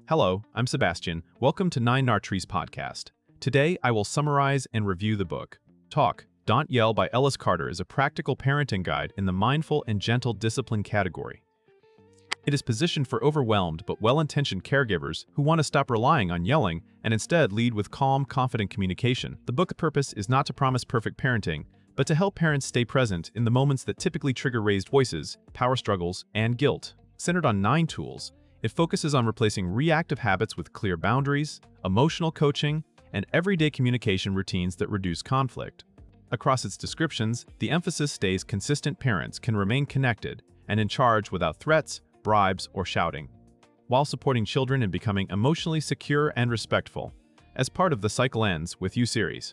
Hello, I'm Sebastian. Welcome to Nine Nartrees podcast. Today, I will summarize and review the book. Talk, Don't Yell by Ellis Carter is a practical parenting guide in the mindful and gentle discipline category. It is positioned for overwhelmed but well-intentioned caregivers who want to stop relying on yelling and instead lead with calm, confident communication. The book's purpose is not to promise perfect parenting, but to help parents stay present in the moments that typically trigger raised voices, power struggles, and guilt. Centered on 9 tools, it focuses on replacing reactive habits with clear boundaries, emotional coaching, and everyday communication routines that reduce conflict. Across its descriptions, the emphasis stays consistent. Parents can remain connected and in charge without threats, bribes, or shouting, while supporting children in becoming emotionally secure and respectful, as part of the Cycle Ends With You series.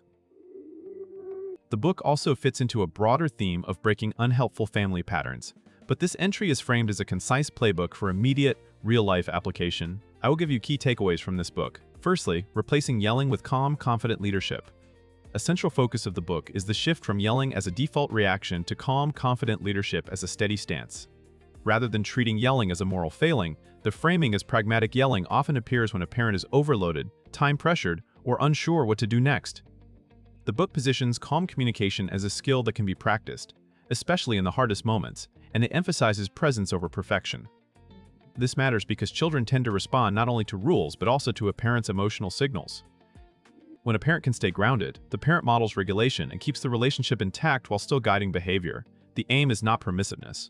The book also fits into a broader theme of breaking unhelpful family patterns, but this entry is framed as a concise playbook for immediate, real-life application. I will give you key takeaways from this book. Firstly, replacing yelling with calm, confident leadership. A central focus of the book is the shift from yelling as a default reaction to calm, confident leadership as a steady stance. Rather than treating yelling as a moral failing, the framing as pragmatic yelling often appears when a parent is overloaded, time-pressured, or unsure what to do next. The book positions calm communication as a skill that can be practiced, especially in the hardest moments, and it emphasizes presence over perfection. This matters because children tend to respond not only to rules but also to a parent's emotional signals. When a parent can stay grounded, the parent models regulation and keeps the relationship intact while still guiding behavior. The aim is not permissiveness.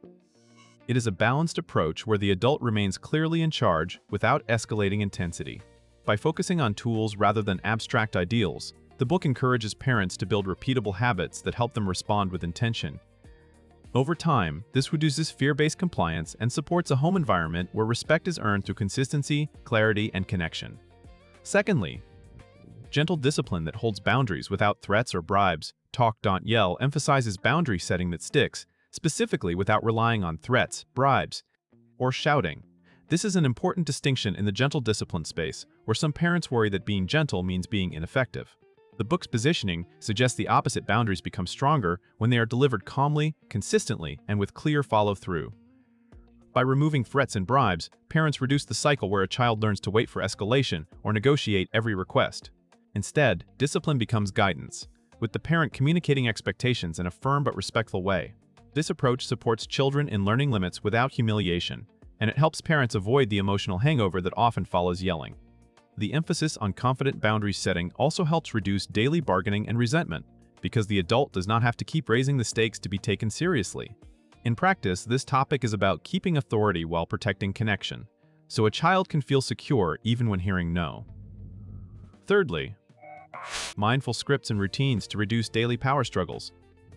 It is a balanced approach where the adult remains clearly in charge without escalating intensity. By focusing on tools rather than abstract ideals, the book encourages parents to build repeatable habits that help them respond with intention. Over time, this reduces fear-based compliance and supports a home environment where respect is earned through consistency, clarity, and connection. Secondly, gentle discipline that holds boundaries without threats or bribes. Talk, Don't Yell emphasizes boundary setting that sticks, specifically without relying on threats, bribes, or shouting. This is an important distinction in the gentle discipline space, where some parents worry that being gentle means being ineffective. The book's positioning suggests the opposite. Boundaries become stronger when they are delivered calmly, consistently, and with clear follow-through. By removing threats and bribes, parents reduce the cycle where a child learns to wait for escalation or negotiate every request. Instead, discipline becomes guidance, with the parent communicating expectations in a firm but respectful way. This approach supports children in learning limits without humiliation, and it helps parents avoid the emotional hangover that often follows yelling. The emphasis on confident boundary setting also helps reduce daily bargaining and resentment, because the adult does not have to keep raising the stakes to be taken seriously. In practice, this topic is about keeping authority while protecting connection, so a child can feel secure even when hearing no. Thirdly, mindful scripts and routines to reduce daily power struggles.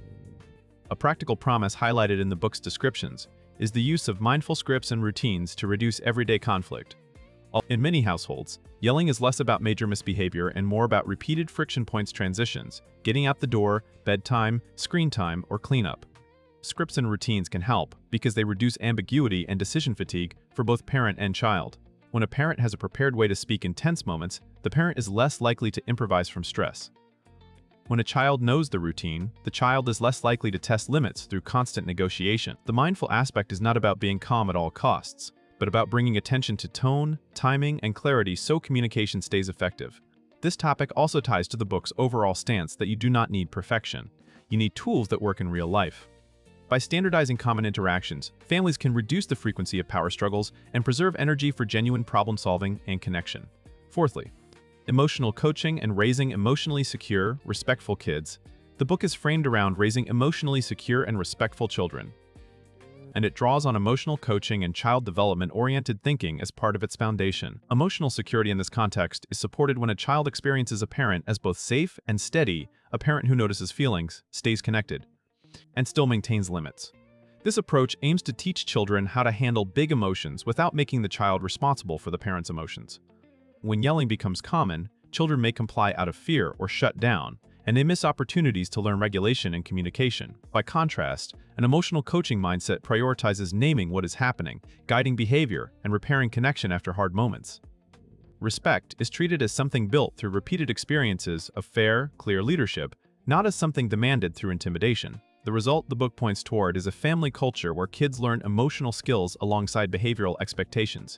A practical promise highlighted in the book's descriptions is the use of mindful scripts and routines to reduce everyday conflict. In many households, yelling is less about major misbehavior and more about repeated friction points, transitions, getting out the door, bedtime, screen time, or cleanup. Scripts and routines can help because they reduce ambiguity and decision fatigue for both parent and child. When a parent has a prepared way to speak in tense moments, the parent is less likely to improvise from stress. When a child knows the routine, the child is less likely to test limits through constant negotiation. The mindful aspect is not about being calm at all costs, but about bringing attention to tone, timing, and clarity so communication stays effective. This topic also ties to the book's overall stance that you do not need perfection. You need tools that work in real life. By standardizing common interactions, families can reduce the frequency of power struggles and preserve energy for genuine problem-solving and connection. Fourthly, emotional coaching and raising emotionally secure, respectful kids. The book is framed around raising emotionally secure and respectful children, and it draws on emotional coaching and child development-oriented thinking as part of its foundation. Emotional security in this context is supported when a child experiences a parent as both safe and steady, a parent who notices feelings, stays connected, and still maintains limits. This approach aims to teach children how to handle big emotions without making the child responsible for the parent's emotions. When yelling becomes common, children may comply out of fear or shut down, and they miss opportunities to learn regulation and communication. By contrast, an emotional coaching mindset prioritizes naming what is happening, guiding behavior, and repairing connection after hard moments. Respect is treated as something built through repeated experiences of fair, clear leadership, not as something demanded through intimidation. The result the book points toward is a family culture where kids learn emotional skills alongside behavioral expectations.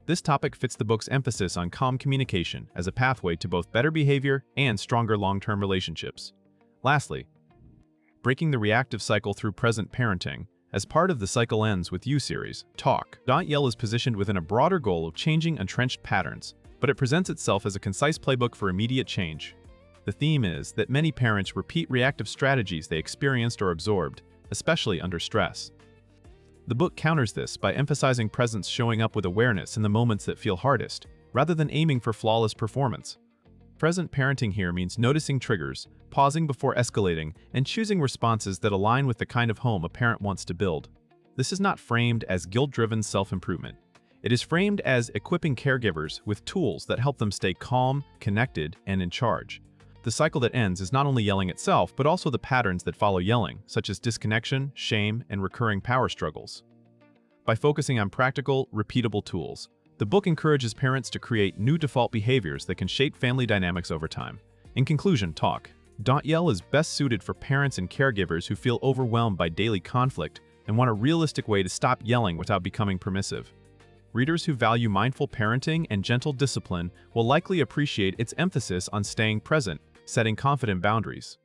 This topic fits the book's emphasis on calm communication as a pathway to both better behavior and stronger long-term relationships. Lastly, breaking the reactive cycle through present parenting. As part of the Cycle Ends With You series, Talk. Yell is positioned within a broader goal of changing entrenched patterns, but it presents itself as a concise playbook for immediate change. The theme is that many parents repeat reactive strategies they experienced or absorbed, especially under stress. The book counters this by emphasizing presence, showing up with awareness in the moments that feel hardest, rather than aiming for flawless performance. Present parenting here means noticing triggers, pausing before escalating, and choosing responses that align with the kind of home a parent wants to build. This is not framed as guilt-driven self-improvement. It is framed as equipping caregivers with tools that help them stay calm, connected, and in charge. The cycle that ends is not only yelling itself, but also the patterns that follow yelling, such as disconnection, shame, and recurring power struggles. By focusing on practical, repeatable tools, the book encourages parents to create new default behaviors that can shape family dynamics over time. In conclusion, Talk. Yell is best suited for parents and caregivers who feel overwhelmed by daily conflict and want a realistic way to stop yelling without becoming permissive. Readers who value mindful parenting and gentle discipline will likely appreciate its emphasis on staying present, setting confident boundaries,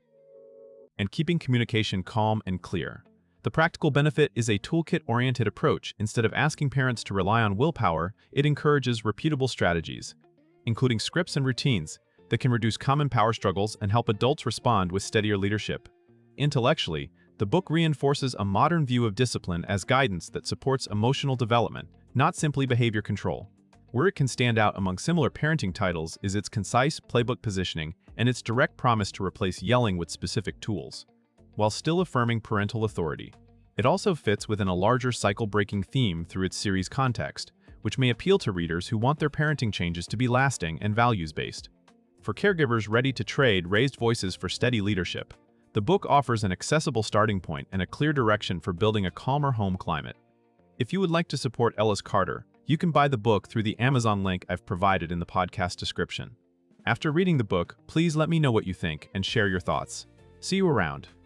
and keeping communication calm and clear. The practical benefit is a toolkit-oriented approach. Instead of asking parents to rely on willpower, it encourages repeatable strategies, including scripts and routines, that can reduce common power struggles and help adults respond with steadier leadership. Intellectually, the book reinforces a modern view of discipline as guidance that supports emotional development, not simply behavior control. Where it can stand out among similar parenting titles is its concise playbook positioning and its direct promise to replace yelling with specific tools, while still affirming parental authority. It also fits within a larger cycle-breaking theme through its series context, which may appeal to readers who want their parenting changes to be lasting and values-based. For caregivers ready to trade raised voices for steady leadership, the book offers an accessible starting point and a clear direction for building a calmer home climate. If you would like to support Ellis Carter, you can buy the book through the Amazon link I've provided in the podcast description. After reading the book, please let me know what you think and share your thoughts. See you around.